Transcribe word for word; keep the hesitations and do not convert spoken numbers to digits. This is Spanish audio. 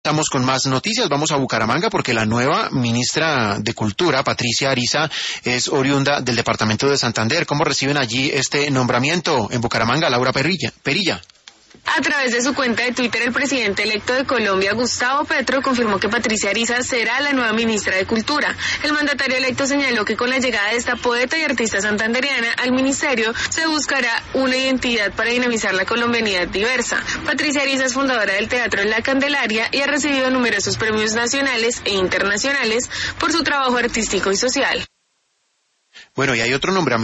Estamos con más noticias, vamos a Bucaramanga porque la nueva ministra de Cultura, Patricia Ariza, es oriunda del departamento de Santander. ¿Cómo reciben allí este nombramiento en Bucaramanga, Laura Perilla? Perilla. A través de su cuenta de Twitter, el presidente electo de Colombia, Gustavo Petro, confirmó que Patricia Ariza será la nueva ministra de Cultura. El mandatario electo señaló que con la llegada de esta poeta y artista santandereana al ministerio se buscará una identidad para dinamizar la colombianidad diversa. Patricia Ariza es fundadora del Teatro La Candelaria y ha recibido numerosos premios nacionales e internacionales por su trabajo artístico y social. Bueno, y hay otro nombramiento